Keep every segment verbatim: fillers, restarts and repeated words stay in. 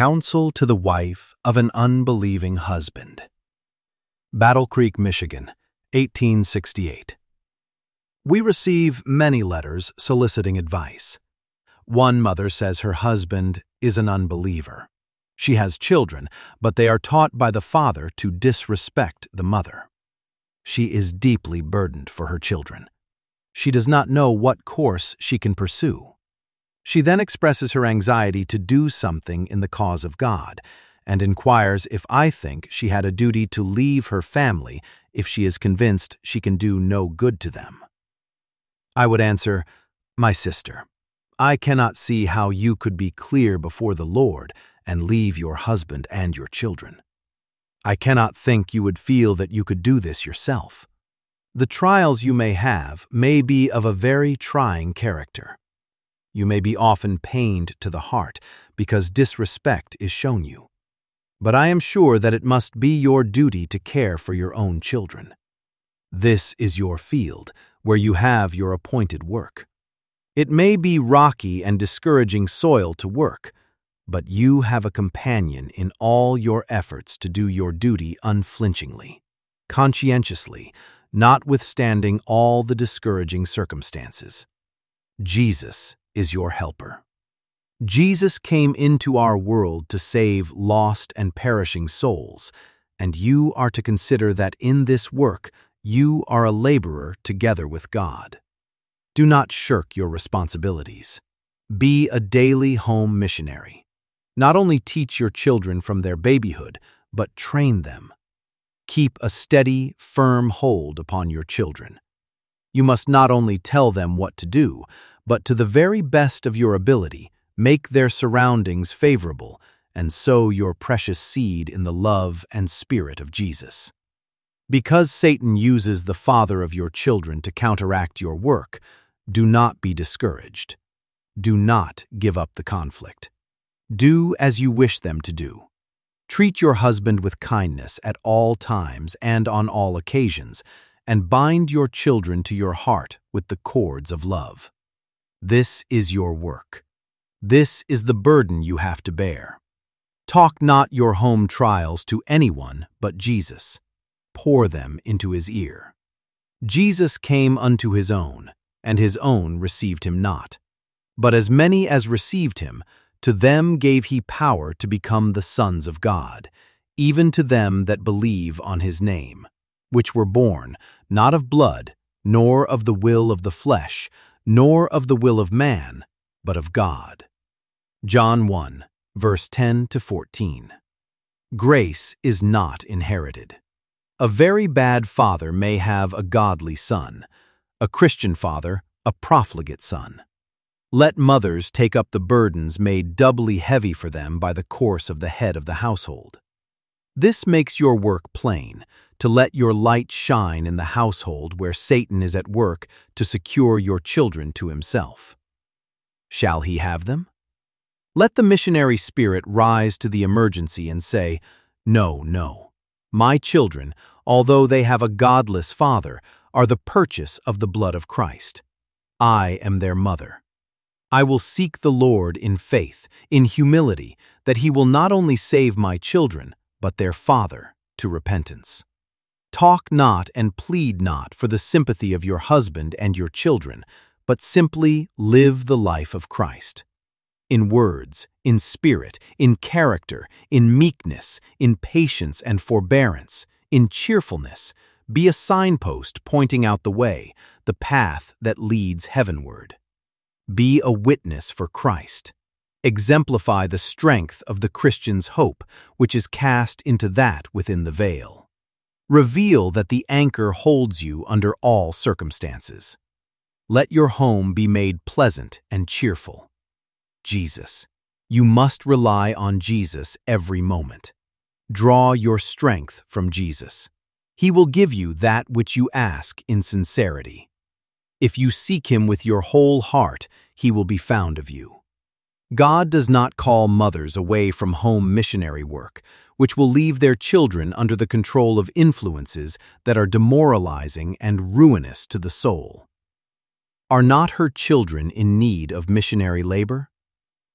Counsel to the Wife of an Unbelieving Husband. Battle Creek, Michigan, eighteen sixty-eight. We receive many letters soliciting advice. One mother says her husband is an unbeliever. She has children, but they are taught by the father to disrespect the mother. She is deeply burdened for her children. She does not know what course she can pursue. She then expresses her anxiety to do something in the cause of God, and inquires if I think she had a duty to leave her family if she is convinced she can do no good to them. I would answer, "My sister, I cannot see how you could be clear before the Lord and leave your husband and your children. I cannot think you would feel that you could do this yourself. The trials you may have may be of a very trying character. You may be often pained to the heart because disrespect is shown you. But I am sure that it must be your duty to care for your own children. This is your field, where you have your appointed work. It may be rocky and discouraging soil to work, but you have a companion in all your efforts to do your duty unflinchingly, conscientiously, notwithstanding all the discouraging circumstances. Jesus is your helper. Jesus came into our world to save lost and perishing souls, and you are to consider that in this work you are a laborer together with God. Do not shirk your responsibilities. Be a daily home missionary. Not only teach your children from their babyhood, but train them. Keep a steady, firm hold upon your children. You must not only tell them what to do, but to the very best of your ability, make their surroundings favorable, and sow your precious seed in the love and spirit of Jesus. Because Satan uses the father of your children to counteract your work, do not be discouraged. Do not give up the conflict. Do as you wish them to do. Treat your husband with kindness at all times and on all occasions, and bind your children to your heart with the cords of love. This is your work. This is the burden you have to bear. Talk not your home trials to anyone but Jesus. Pour them into his ear. Jesus came unto his own, and his own received him not. But as many as received him, to them gave he power to become the sons of God, even to them that believe on his name, which were born, not of blood, nor of the will of the flesh, nor of the will of man, but of God." John one, verse ten to fourteen. Grace is not inherited. A very bad father may have a godly son, a Christian father a profligate son. Let mothers take up the burdens made doubly heavy for them by the course of the head of the household. This makes your work plain, to let your light shine in the household where Satan is at work to secure your children to himself. Shall he have them? Let the missionary spirit rise to the emergency and say, "No, no. My children, although they have a godless father, are the purchase of the blood of Christ. I am their mother. I will seek the Lord in faith, in humility, that he will not only save my children, but their father to repentance." Talk not and plead not for the sympathy of your husband and your children, but simply live the life of Christ. In words, in spirit, in character, in meekness, in patience and forbearance, in cheerfulness, be a signpost pointing out the way, the path that leads heavenward. Be a witness for Christ. Exemplify the strength of the Christian's hope, which is cast into that within the veil. Reveal that the anchor holds you under all circumstances. Let your home be made pleasant and cheerful. Jesus. You must rely on Jesus every moment. Draw your strength from Jesus. He will give you that which you ask in sincerity. If you seek him with your whole heart, he will be found of you. God does not call mothers away from home missionary work, which will leave their children under the control of influences that are demoralizing and ruinous to the soul. Are not her children in need of missionary labor?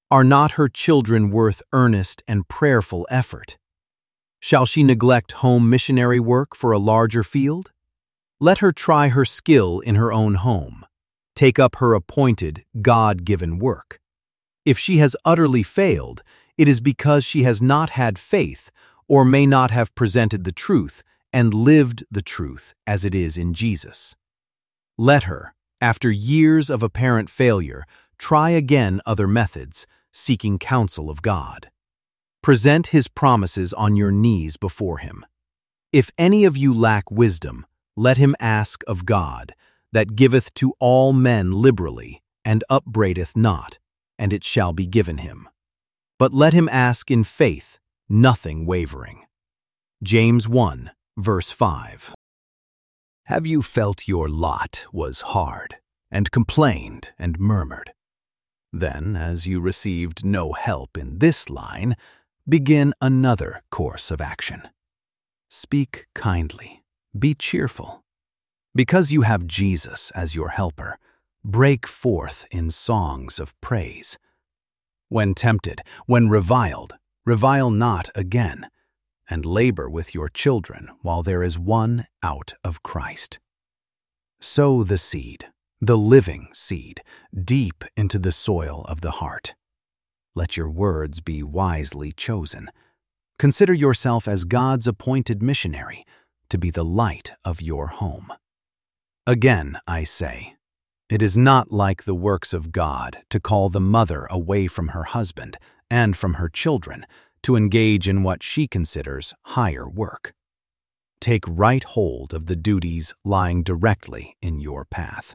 Are not her children worth earnest and prayerful effort? Shall she neglect home missionary work for a larger field? Let her try her skill in her own home. Take up her appointed, God-given work. If she has utterly failed, it is because she has not had faith or may not have presented the truth and lived the truth as it is in Jesus. Let her, after years of apparent failure, try again other methods, seeking counsel of God. Present His promises on your knees before Him. If any of you lack wisdom, let him ask of God, that giveth to all men liberally, and upbraideth not, and it shall be given him. But let him ask in faith, nothing wavering. James one, verse five. Have you felt your lot was hard, and complained and murmured? Then, as you received no help in this line, begin another course of action. Speak kindly, be cheerful. Because you have Jesus as your helper, break forth in songs of praise. When tempted, when reviled, revile not again, and labor with your children while there is one out of Christ. Sow the seed, the living seed, deep into the soil of the heart. Let your words be wisely chosen. Consider yourself as God's appointed missionary to be the light of your home. Again, I say, it is not like the works of God to call the mother away from her husband and from her children to engage in what she considers higher work. Take right hold of the duties lying directly in your path.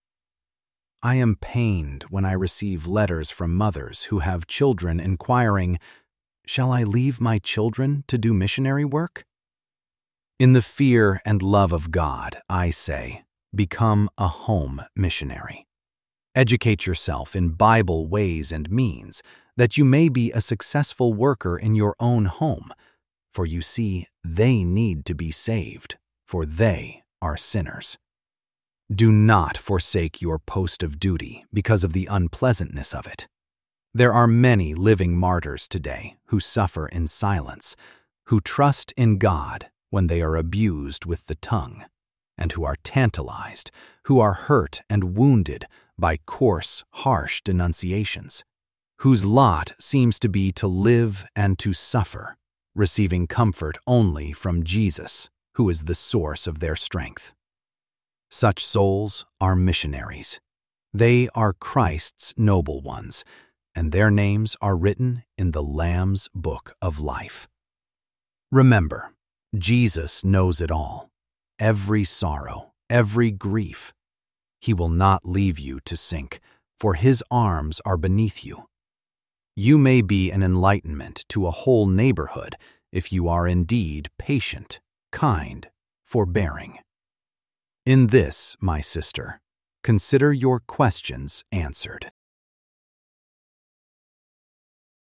I am pained when I receive letters from mothers who have children inquiring, "Shall I leave my children to do missionary work?" In the fear and love of God, I say, become a home missionary. Educate yourself in Bible ways and means, that you may be a successful worker in your own home, for you see, they need to be saved, for they are sinners. Do not forsake your post of duty because of the unpleasantness of it. There are many living martyrs today who suffer in silence, who trust in God when they are abused with the tongue, and who are tantalized, who are hurt and wounded by coarse, harsh denunciations, whose lot seems to be to live and to suffer, receiving comfort only from Jesus, who is the source of their strength. Such souls are missionaries. They are Christ's noble ones, and their names are written in the Lamb's Book of Life. Remember, Jesus knows it all, every sorrow, every grief. He will not leave you to sink, for His arms are beneath you. You may be an enlightenment to a whole neighborhood if you are indeed patient, kind, forbearing. In this, my sister, consider your questions answered.